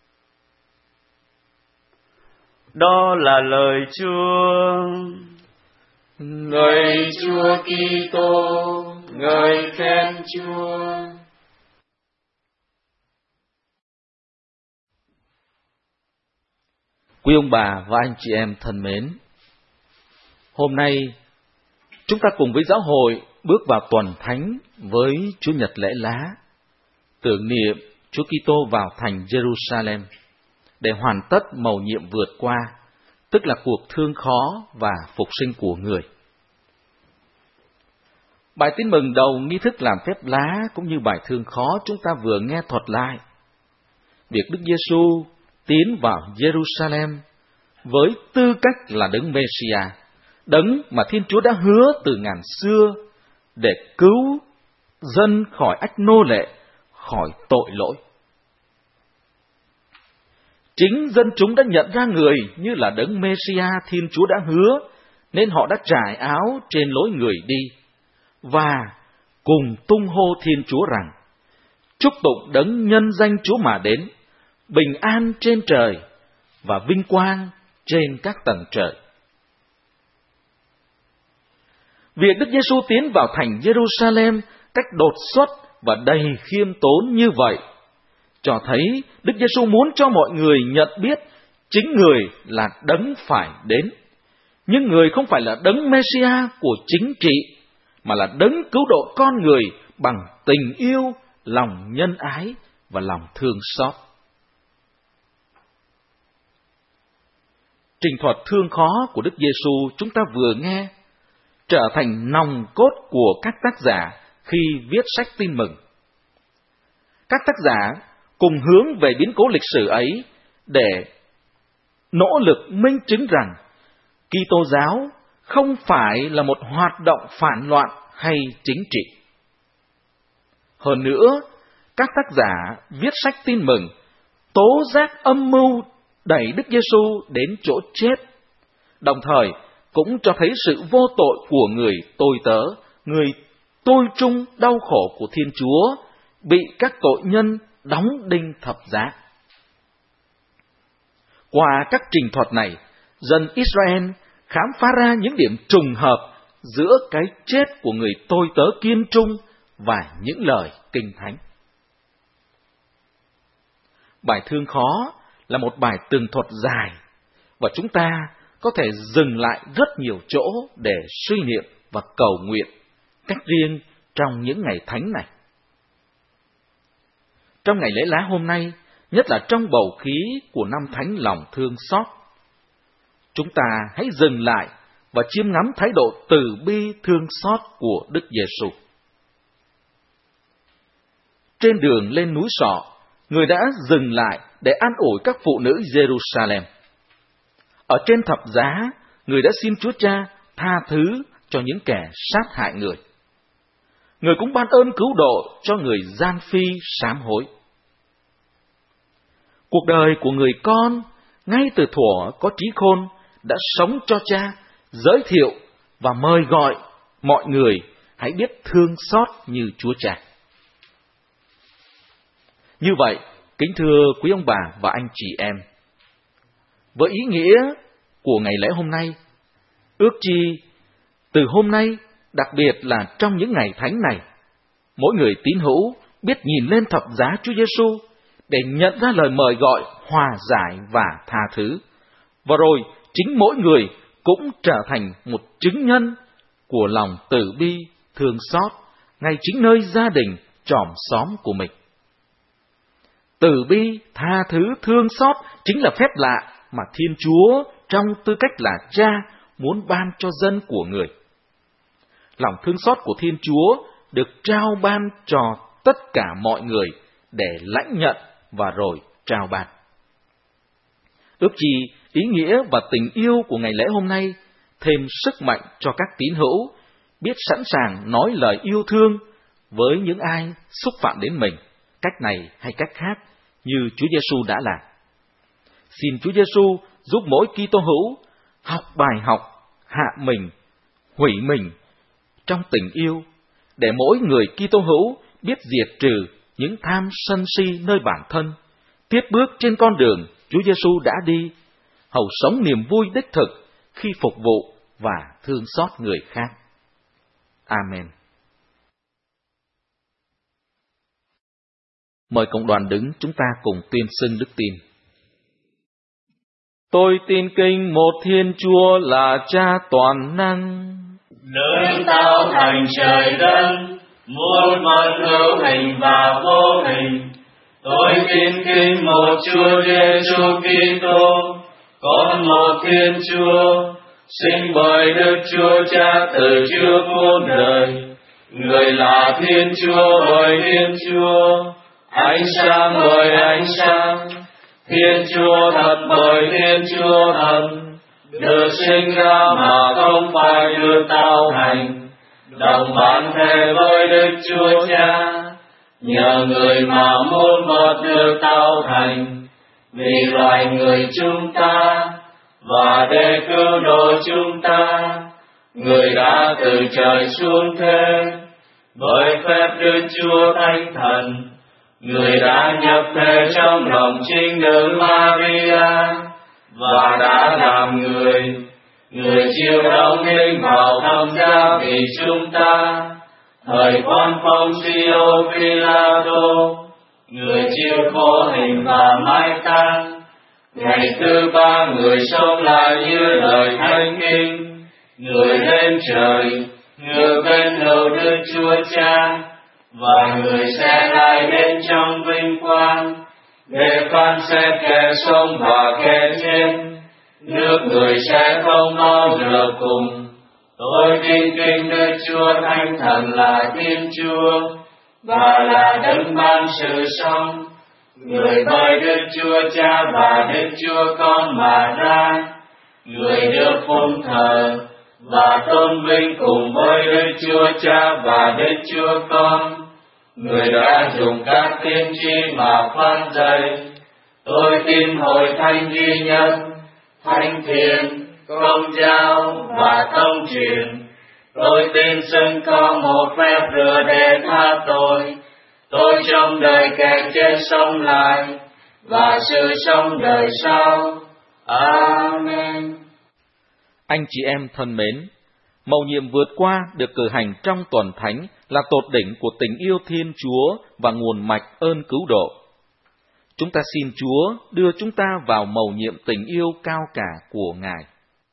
Đó là lời Chúa. Ngợi Chúa Kitô, ngợi khen Chúa. Quý ông bà và anh chị em thân mến, hôm nay chúng ta cùng với giáo hội bước vào tuần thánh với Chúa Nhật lễ lá, tưởng niệm Chúa Kitô vào thành Jerusalem để hoàn tất mầu nhiệm vượt qua, tức là cuộc thương khó và phục sinh của người. Bài tin mừng đầu nghi thức làm phép lá cũng như bài thương khó chúng ta vừa nghe thuật lại. Việc Đức Giêsu tiến vào Jerusalem với tư cách là đấng Messiah, đấng mà Thiên Chúa đã hứa từ ngàn xưa để cứu dân khỏi ách nô lệ, khỏi tội lỗi. Chính dân chúng đã nhận ra người như là đấng Messiah Thiên Chúa đã hứa, nên họ đã trải áo trên lối người đi và cùng tung hô Thiên Chúa rằng: chúc tụng đấng nhân danh Chúa mà đến, bình an trên trời và vinh quang trên các tầng trời. Việc Đức Giêsu tiến vào thành Jerusalem cách đột xuất và đầy khiêm tốn như vậy cho thấy Đức Giêsu muốn cho mọi người nhận biết chính người là đấng phải đến, nhưng người không phải là đấng Messiah của chính trị, mà là đấng cứu độ con người bằng tình yêu, lòng nhân ái và lòng thương xót. Trình thuật thương khó của Đức Giêsu chúng ta vừa nghe trở thành nòng cốt của các tác giả khi viết sách tin mừng. Các tác giả cùng hướng về biến cố lịch sử ấy để nỗ lực minh chứng rằng Kitô giáo không phải là một hoạt động phản loạn hay chính trị. Hơn nữa, các tác giả viết sách tin mừng tố giác âm mưu đẩy Đức Giêsu đến chỗ chết, đồng thời cũng cho thấy sự vô tội của người tôi tớ, người tôi trung đau khổ của Thiên Chúa, bị các tội nhân đóng đinh thập giá. Qua các trình thuật này, dân Israel khám phá ra những điểm trùng hợp giữa cái chết của người tôi tớ kiên trung và những lời kinh thánh. Bài thương khó là một bài tường thuật dài, và chúng ta có thể dừng lại rất nhiều chỗ để suy niệm và cầu nguyện cách riêng trong những ngày thánh này. Trong ngày lễ lá hôm nay, nhất là trong bầu khí của năm thánh lòng thương xót, chúng ta hãy dừng lại và chiêm ngắm thái độ từ bi thương xót của Đức Giêsu. Trên đường lên núi Sọ, người đã dừng lại để an ủi các phụ nữ Jerusalem. Ở trên thập giá, người đã xin Chúa Cha tha thứ cho những kẻ sát hại người. Người cũng ban ơn cứu độ cho người gian phi sám hối. Cuộc đời của người con, ngay từ thuở có trí khôn, đã sống cho Cha, giới thiệu và mời gọi mọi người hãy biết thương xót như Chúa Cha. Như vậy, kính thưa quý ông bà và anh chị em, với ý nghĩa của ngày lễ hôm nay, ước chi từ hôm nay, đặc biệt là trong những ngày thánh này, mỗi người tín hữu biết nhìn lên thập giá Chúa Giêsu để nhận ra lời mời gọi hòa giải và tha thứ. Và rồi, chính mỗi người cũng trở thành một chứng nhân của lòng từ bi, thương xót, ngay chính nơi gia đình chòm xóm của mình. Từ bi, tha thứ, thương xót chính là phép lạ mà Thiên Chúa trong tư cách là Cha muốn ban cho dân của người. Lòng thương xót của Thiên Chúa được trao ban cho tất cả mọi người để lãnh nhận và rồi trao ban. Ước chi ý nghĩa và tình yêu của ngày lễ hôm nay thêm sức mạnh cho các tín hữu biết sẵn sàng nói lời yêu thương với những ai xúc phạm đến mình, cách này hay cách khác, như Chúa Giêsu đã làm. Xin Chúa Giêsu giúp mỗi Kitô hữu học bài học hạ mình, hủy mình trong tình yêu, để mỗi người Kitô hữu biết diệt trừ những tham sân si nơi bản thân, tiếp bước trên con đường Chúa Giêsu đã đi, hầu sống niềm vui đích thực khi phục vụ và thương xót người khác. Amen. Mời cộng đoàn đứng, chúng ta cùng tuyên xưng đức tin. Tôi tin kinh một Thiên Chúa là Cha toàn năng, đấng tạo thành trời đất, muôn vật hữu hình và vô hình. Tôi tin kinh một Chúa Giêsu Kitô, con một Thiên Chúa, sinh bởi Đức Chúa Cha từ trước muôn đời. Người là Thiên Chúa bởi Thiên Chúa, ánh sáng bởi ánh sáng, Thiên Chúa thật bởi Thiên Chúa thật, được sinh ra mà không phải được tạo thành, đồng bản thể với Đức Chúa Cha. Nhờ người mà muôn vật được tạo thành, vì loài người chúng ta và để cứu độ chúng ta, người đã từ trời xuống thế. Bởi phép Đức Chúa Thánh Thần, người đã nhập thể trong lòng chính nữ Maria và đã làm người. Người chịu đóng đinh vào thập giá vì chúng ta. Thời quan phong Pio Pilato, người chịu khổ hình và mai táng. Ngày thứ ba người sống lại như lời Thánh Kinh. Người lên trời, ngự bên hữu Đức Chúa Cha, và người sẽ lại đến trong vinh quang để phán xét kẻ sống và kẻ chết. Nước người sẽ không bao giờ cùng. Tôi tin kinh Đức Chúa Thánh Thần là Thiên Chúa và là đấng ban sự sống, người bởi Đức Chúa Cha và Đức Chúa Con mà ra. Người được phụng thờ và tôn vinh cùng với Đức Chúa Cha và Đức Chúa Con. Người đã dùng các tiên tri mà phán dạy. Tôi tin hội thánh duy nhất, thánh thiện, công giáo và thông truyền. Tôi tin xưng có một phép rửa để tha tội. Tôi trong đời kẻ chết sống lại và sự sống đời sau. Amen. Anh chị em thân mến, mầu nhiệm vượt qua được cử hành trong tuần thánh là tột đỉnh của tình yêu Thiên Chúa và nguồn mạch ơn cứu độ. Chúng ta xin Chúa đưa chúng ta vào mầu nhiệm tình yêu cao cả của Ngài.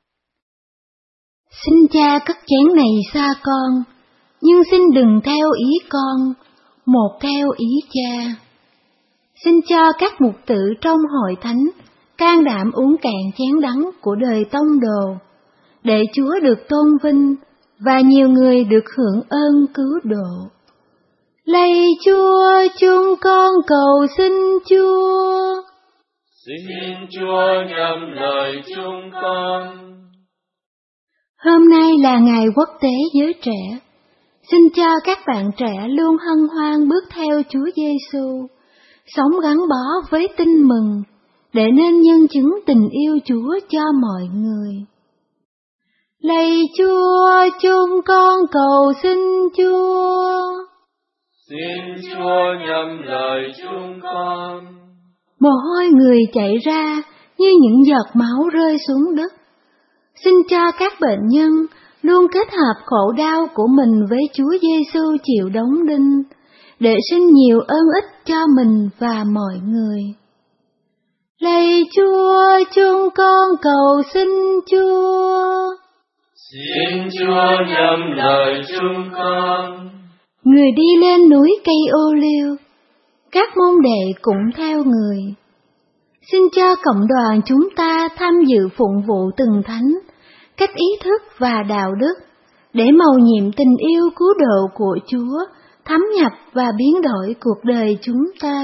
Xin Cha cất chén này xa con, nhưng xin đừng theo ý con, một theo ý Cha. Xin cho các mục tử trong hội thánh can đảm uống cạn chén đắng của đời tông đồ, để Chúa được tôn vinh và nhiều người được hưởng ơn cứu độ. Lạy Chúa, chúng con cầu xin Chúa. Xin Chúa nhậm lời chúng con. Hôm nay là ngày quốc tế giới trẻ. Xin cho các bạn trẻ luôn hân hoan bước theo Chúa Giêsu, sống gắn bó với tin mừng, để nên nhân chứng tình yêu Chúa cho mọi người. Lạy Chúa, chúng con cầu xin Chúa. Xin Chúa nhậm lời chúng con. Mồ hôi người chảy ra như những giọt máu rơi xuống đất. Xin cho các bệnh nhân luôn kết hợp khổ đau của mình với Chúa Giêsu chịu đóng đinh, để xin nhiều ơn ích cho mình và mọi người. Lạy Chúa, chúng con cầu xin Chúa. Xin Chúa nhậm lời chúng con. Người đi lên núi cây ô liu, các môn đệ cũng theo người. Xin cho cộng đoàn chúng ta tham dự phụng vụ từng thánh, cách ý thức và đạo đức, để mầu nhiệm tình yêu cứu độ của Chúa thấm nhập và biến đổi cuộc đời chúng ta.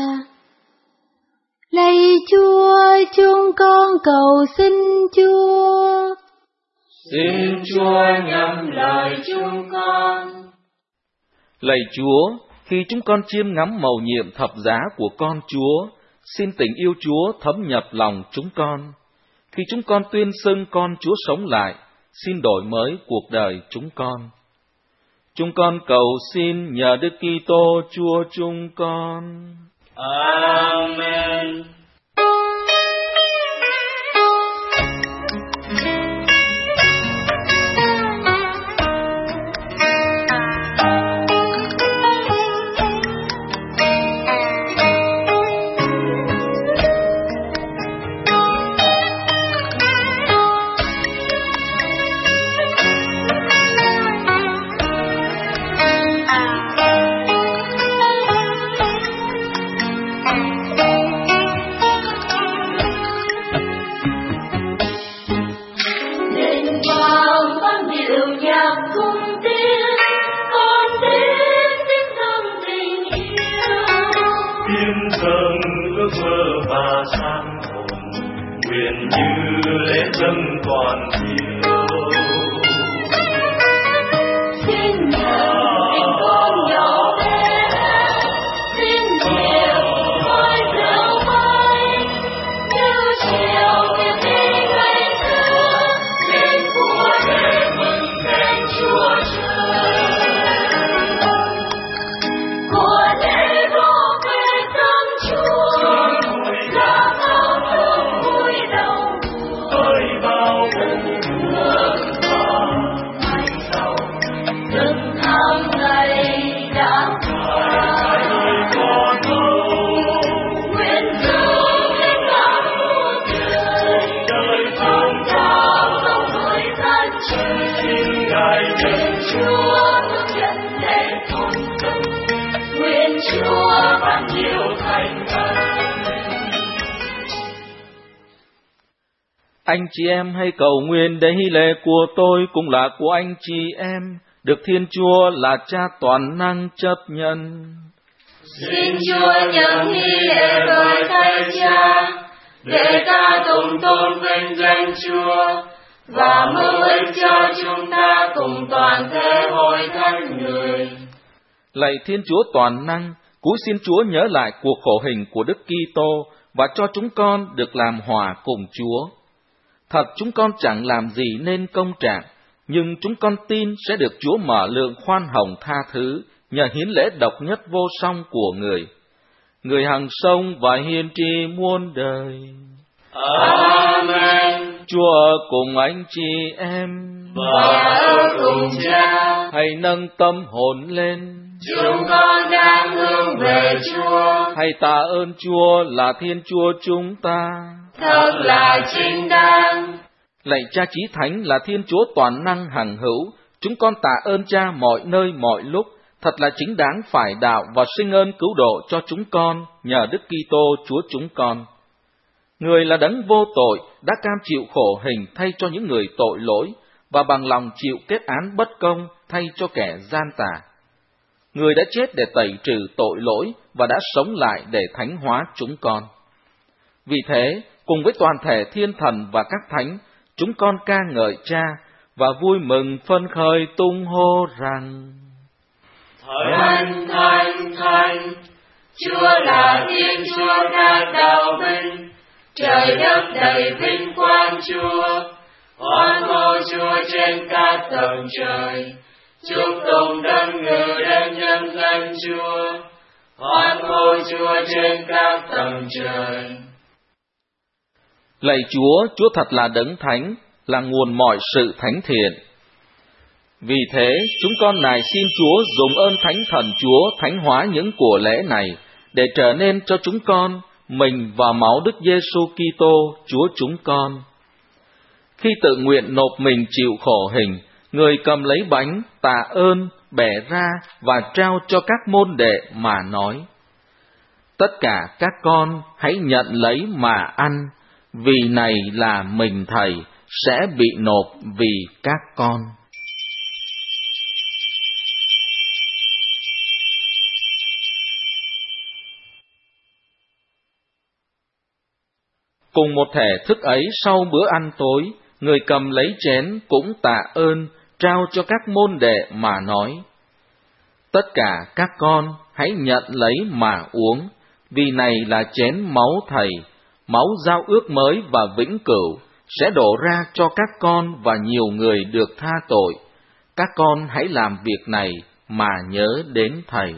Lạy Chúa, chúng con cầu xin Chúa. Xin Chúa nhắm lời chúng con. Lạy Chúa, khi chúng con chiêm ngắm mầu nhiệm thập giá của con Chúa, xin tình yêu Chúa thấm nhập lòng chúng con. Khi chúng con tuyên xưng con Chúa sống lại, xin đổi mới cuộc đời chúng con. Chúng con cầu xin nhờ Đức Kitô Chúa chúng con. Amen. Anh chị em hãy cầu nguyện để hy lễ của tôi cũng là của anh chị em, được Thiên Chúa là Cha toàn năng chấp nhận. Xin Chúa nhận hy lễ với Thầy Cha, để ta cùng tôn vinh danh Chúa, và mưu ích cho chúng ta cùng toàn thể hội thánh người. Lạy Thiên Chúa toàn năng, cúi xin Chúa nhớ lại cuộc khổ hình của Đức Kitô và cho chúng con được làm hòa cùng Chúa. Thật chúng con chẳng làm gì nên công trạng, nhưng chúng con tin sẽ được Chúa mở lượng khoan hồng tha thứ nhờ hiến lễ độc nhất vô song của Người. Người hằng sống và hiền tri muôn đời. Amen. Chúa cùng anh chị em và cùng Cha hãy nâng tâm hồn lên. Chúng con đang hướng về Chúa. Hãy tạ ơn Chúa là Thiên Chúa chúng ta. Thật là chính đáng. Lạy Cha Chí Thánh là Thiên Chúa toàn năng hằng hữu, chúng con tạ ơn Cha mọi nơi mọi lúc, thật là chính đáng phải đạo và sinh ơn cứu độ cho chúng con nhờ Đức Kitô Chúa chúng con. Người là đấng vô tội đã cam chịu khổ hình thay cho những người tội lỗi và bằng lòng chịu kết án bất công thay cho kẻ gian tà. Người đã chết để tẩy trừ tội lỗi và đã sống lại để thánh hóa chúng con. Vì thế, cùng với toàn thể thiên thần và các thánh, chúng con ca ngợi Cha và vui mừng phân khởi tung hô rằng: Thánh, Thánh, Thánh, Chúa là Thiên Chúa các đạo binh, trời đất đầy vinh quang Chúa, hoan hô Chúa trên các tầng trời, chúc tụng đấng ngự đến nhân danh Chúa, hoan hô Chúa trên các tầng trời. Lạy Chúa, Chúa thật là đấng thánh, là nguồn mọi sự thánh thiện. Vì thế, chúng con nài xin Chúa dùng ơn Thánh Thần Chúa thánh hóa những của lễ này, để trở nên cho chúng con mình và máu Đức Giêsu Kitô Chúa chúng con. Khi tự nguyện nộp mình chịu khổ hình, Người cầm lấy bánh, tạ ơn, bẻ ra và trao cho các môn đệ mà nói: Tất cả các con hãy nhận lấy mà ăn, vì này là mình Thầy sẽ bị nộp vì các con. Cùng một thể thức ấy, sau bữa ăn tối, người cầm lấy chén cũng tạ ơn, trao cho các môn đệ mà nói: Tất cả các con hãy nhận lấy mà uống, vì này là chén máu Thầy, máu giao ước mới và vĩnh cửu, sẽ đổ ra cho các con và nhiều người được tha tội. Các con hãy làm việc này mà nhớ đến Thầy.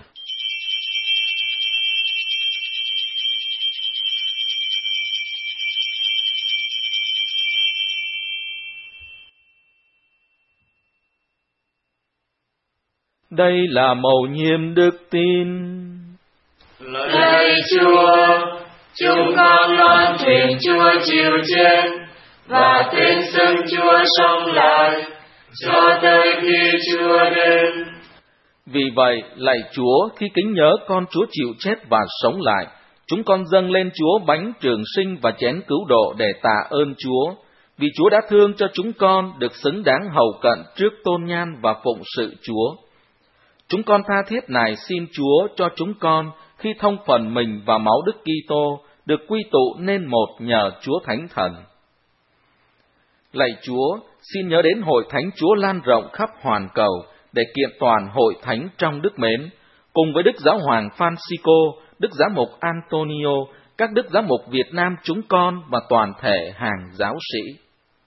Đây là mầu nhiệm đức tin. Lạy Chúa, chúng con loan thuyết Chúa chịu chết và tin xưng Chúa sống lại cho tới khi Chúa đến. Vì vậy, lạy Chúa, khi kính nhớ con Chúa chịu chết và sống lại, chúng con dâng lên Chúa bánh trường sinh và chén cứu độ để tạ ơn Chúa, vì Chúa đã thương cho chúng con được xứng đáng hầu cận trước tôn nhan và phụng sự Chúa. Chúng con tha thiết này xin Chúa cho chúng con khi thông phần mình và máu Đức Kitô được quy tụ nên một nhờ Chúa Thánh Thần. Lạy Chúa, xin nhớ đến hội thánh Chúa lan rộng khắp hoàn cầu để kiện toàn hội thánh trong đức mến, cùng với Đức Giáo hoàng Francisco, Đức Giám mục Antonio, các Đức Giám mục Việt Nam chúng con và toàn thể hàng giáo sĩ.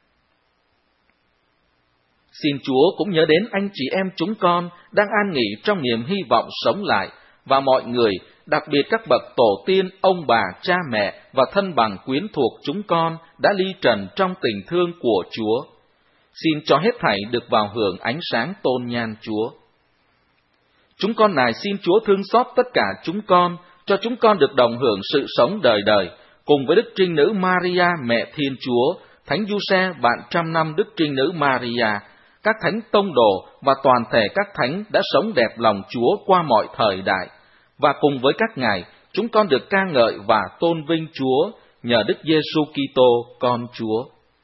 Xin Chúa cũng nhớ đến anh chị em chúng con đang an nghỉ trong niềm hy vọng sống lại, và mọi người, đặc biệt các bậc tổ tiên, ông bà, cha mẹ và thân bằng quyến thuộc chúng con đã ly trần trong tình thương của Chúa. Xin cho hết thảy được vào hưởng ánh sáng tôn nhan Chúa. Chúng con nài xin Chúa thương xót tất cả chúng con, cho chúng con được đồng hưởng sự sống đời đời, cùng với Đức Trinh Nữ Maria, Mẹ Thiên Chúa, Thánh Giuse, bạn trăm năm Đức Trinh Nữ Maria, các thánh tông đồ và toàn thể các thánh đã sống đẹp lòng Chúa qua mọi thời đại, và cùng với các ngài, chúng con được ca ngợi và tôn vinh Chúa nhờ Đức Giêsu Kitô con Chúa.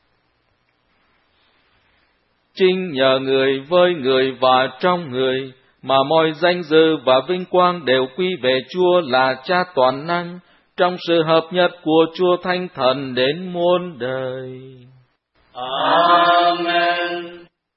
Chính nhờ người với người và trong người mà mọi danh dự và vinh quang đều quy về Chúa là Cha toàn năng, trong sự hợp nhất của Chúa Thánh Thần đến muôn đời. Amen.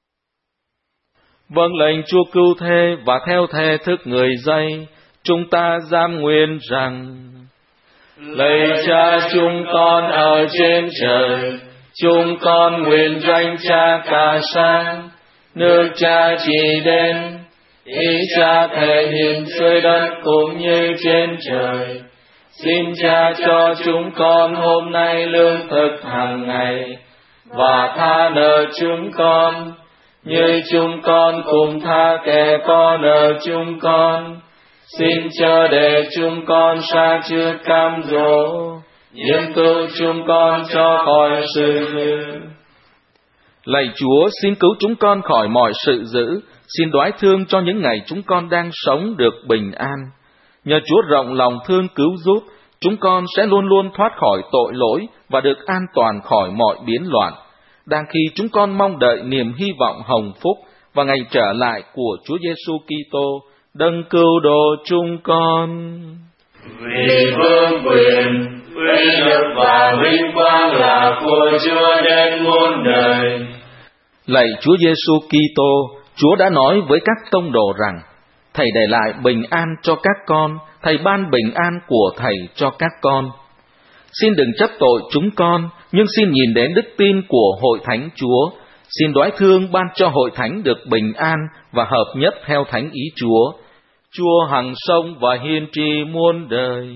Vâng lệnh Chúa cứu thế và theo thề thức người dạy, chúng ta giam nguyện rằng: Lạy Cha chúng con ở trên trời, chúng con nguyện danh Cha cả sáng, nước Cha chỉ đến, ý Cha thể hiện dưới đất cũng như trên trời. Xin Cha cho chúng con hôm nay lương thực hàng ngày, và tha nợ chúng con, như chúng con cùng tha kẻ có nợ chúng con. Xin chớ để chúng con sa trước cam dỗ, nhưng cứu chúng con cho khỏi sự dữ. Lạy Chúa, xin cứu chúng con khỏi mọi sự dữ, xin đoái thương cho những ngày chúng con đang sống được bình an. Nhờ Chúa rộng lòng thương cứu giúp, chúng con sẽ luôn luôn thoát khỏi tội lỗi và được an toàn khỏi mọi biến loạn, đang khi chúng con mong đợi niềm hy vọng hồng phúc và ngày trở lại của Chúa Giêsu Kitô, đấng cứu độ chúng con. Vì vương quyền, uy lực và vinh quang là của Chúa đến muôn đời. Lạy Chúa Giêsu Kitô, Chúa đã nói với các tông đồ rằng: Thầy để lại bình an cho các con, Thầy ban bình an của Thầy cho các con. Xin đừng chấp tội chúng con, nhưng xin nhìn đến đức tin của hội thánh Chúa. Xin đoái thương ban cho hội thánh được bình an và hợp nhất theo thánh ý Chúa. Chúa hằng sống và hiên tri muôn đời.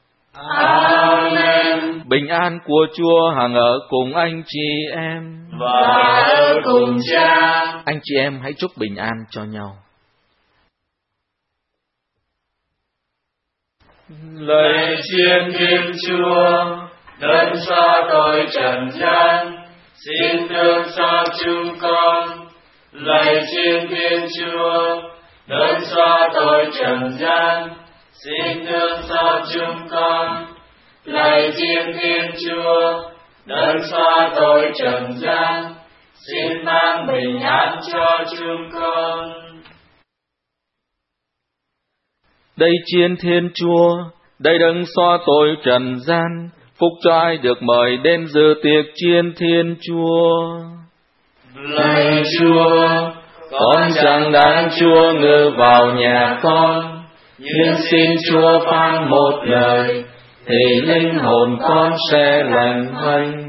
Amen. Bình an của Chúa hằng ở cùng anh chị em và ở cùng Cha. Anh chị em hãy chúc bình an cho nhau. Lạy Thiên Thiên Chúa, đấng xóa tội trần gian, xin thương xót chúng con. Lạy Thiên Thiên Chúa, đấng xóa tội trần gian, xin thương xót chúng con. Lạy Thiên Thiên Chúa, đấng xóa tội trần gian, xin mang bình an cho chúng con. Đây Chiên Thiên Chúa, đây đấng xóa tội trần gian, phúc cho ai được mời đến dự tiệc Chiên Thiên Chúa. Lạy Chúa, con chẳng đáng Chúa ngự vào nhà con, nhưng xin Chúa phán một lời, thì linh hồn con sẽ lành thanh.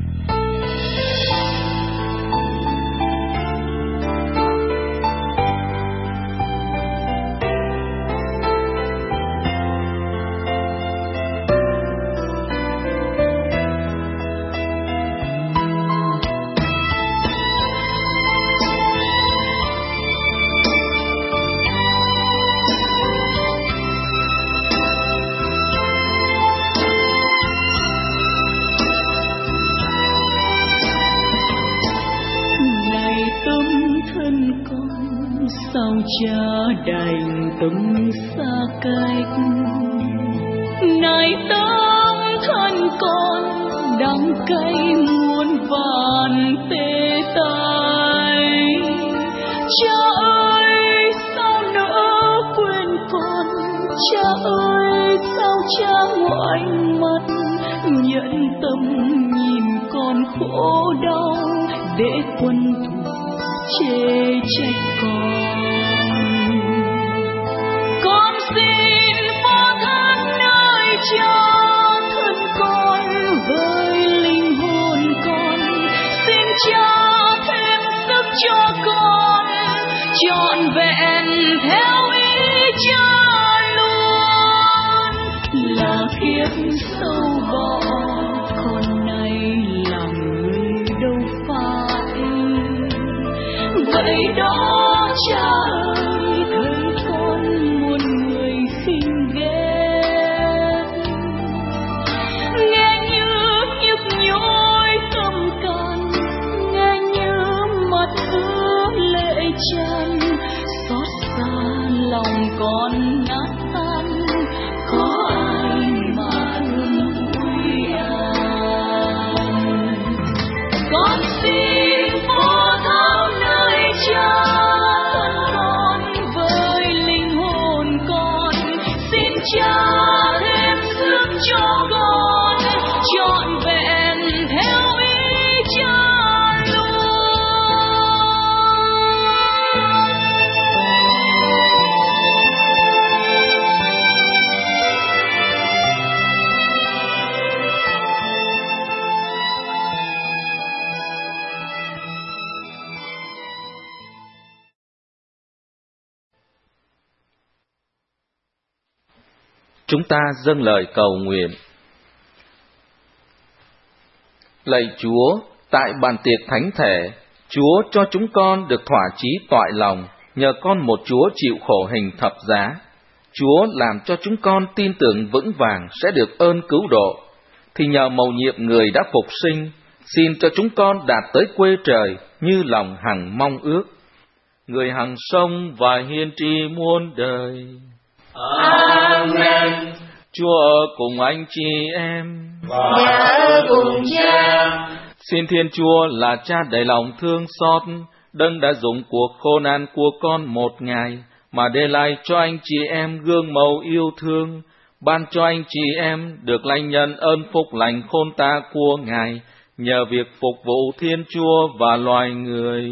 Cha đành tâm xa cách, này tâm thân con đắng cay muôn vàn tê tái. Cha ơi sao nỡ quên con, cha ơi sao cha ngoại mặt, nhận tâm nhìn con khổ đau để quân thù chê trách con. Con xin phó thác nơi Cha thân con với linh hồn con, xin Cha thêm sức cho con trọn vẹn theo ý Cha luôn. Là kiếp sâu bỏ con này làm người đâu phải, vậy đó Cha ơi thấy con muôn người khinh ghét, nghe như nhức nhối tâm can, nghe như mắt ứa lệ tràn, xót xa lòng con nát tan, có ai mà ươm vui an. Con xin phó thác nơi Cha Cha thêm sức cho con trọn vẹn theo ý Cha luôn. Chúng ta dâng lời cầu nguyện. Lạy Chúa, tại bàn tiệc thánh thể, Chúa cho chúng con được thỏa chí toại lòng nhờ con một Chúa chịu khổ hình thập giá. Chúa làm cho chúng con tin tưởng vững vàng sẽ được ơn cứu độ, thì nhờ mầu nhiệm người đã phục sinh, xin cho chúng con đạt tới quê trời như lòng hằng mong ước. Người hằng sống và hiên tri muôn đời. Amen. Chúa ở cùng anh chị em và ở cùng Cha. Xin Thiên Chúa là Cha đầy lòng thương xót, đấng đã dùng cuộc khổ nạn của con một ngày mà để lại cho anh chị em gương mẫu yêu thương, ban cho anh chị em được lãnh nhận ơn phúc lành khôn ta của Ngài nhờ việc phục vụ Thiên Chúa và loài người.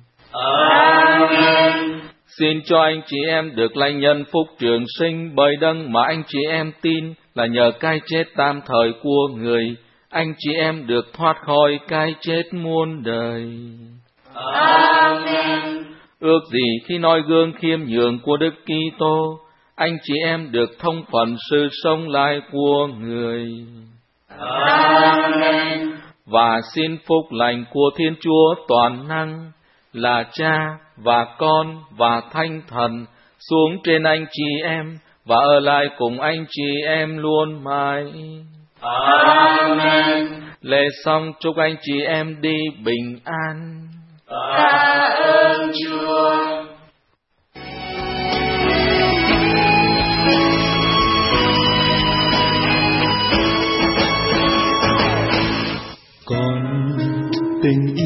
Amen. Xin cho anh chị em được lãnh nhận phúc trường sinh bởi đấng mà anh chị em tin là nhờ cái chết tạm thời của người, anh chị em được thoát khỏi cái chết muôn đời. Amen. Ước gì khi noi gương khiêm nhường của Đức Kitô, anh chị em được thông phần sự sống lại của người. Amen. Và xin phúc lành của Thiên Chúa toàn năng là Cha và Con và Thánh Thần xuống trên anh chị em và ở lại cùng anh chị em luôn mãi. Amen. Lễ xong chúc anh chị em đi bình an. Tạ ơn Chúa.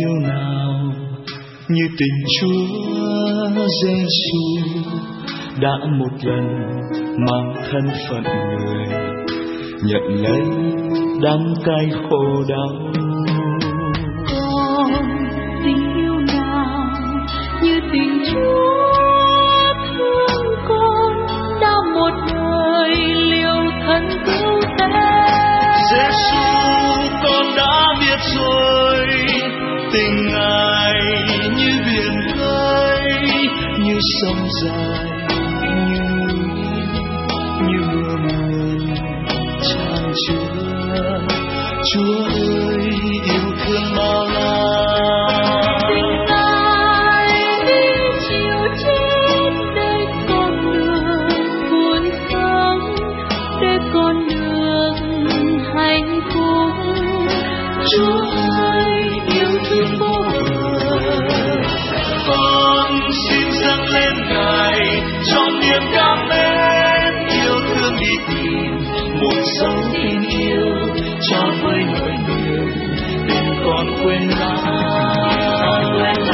yêu nào như tình Chúa Giêsu đã một lần mang thân phận người, nhận lấy đắng cay khổ đau. Còn tình yêu nào như tình Chúa thương con đã một đời liều thân cứu thế. Giêsu, con đã biết rồi, tình Ngài như biển khơi, như sông dài, như núi, như mưa mùa tràn chứa. Chúa ơi, yêu thương bao la. Tình Ngài đi chịu chết để con được vui sống, để con được hạnh phúc. Chúa ơi, yêu thương vô bờ, con xin dâng lên Ngài trong niềm cảm mến, yêu thương đi tìm một dấu tin yêu cho với nỗi niềm tình con quên lãng.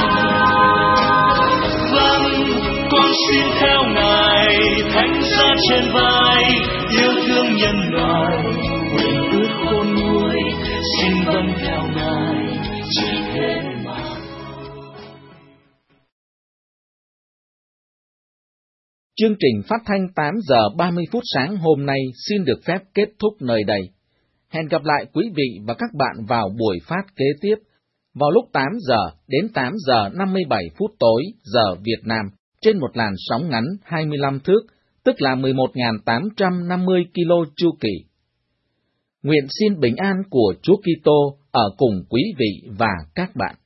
Vâng, con xin theo Ngài thánh giá trên vai, yêu thương nhân loại nguyện ước khôn nguôi, xin vâng theo Ngài chỉ thế mà. Chương trình phát thanh tám giờ ba mươi phút sáng hôm nay xin được phép kết thúc nơi đây. Hẹn gặp lại quý vị và các bạn vào buổi phát kế tiếp, vào lúc tám giờ đến tám giờ năm mươi bảy phút tối giờ Việt Nam, trên một làn sóng ngắn hai mươi lăm thước, tức là mười một nghìn tám trăm năm mươi ki lô chu kỳ. Nguyện xin bình an của Chúa Kitô ở cùng quý vị và các bạn.